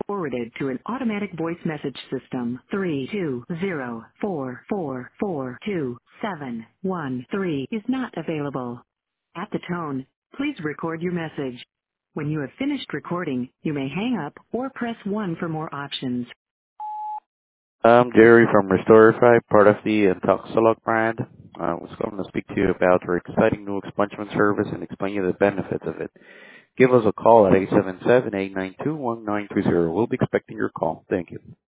forwarded to an automatic voice message system. 32044427713 is not available. At the tone, please record your message. When you have finished recording, you may hang up or press 1 for more options. I'm Jerry from Restorify, part of the Intoxilog brand. I was going to speak to you about our exciting new expungement service and explain you the benefits of it. Give us a call at 877-892-1920. We'll be expecting your call. Thank you.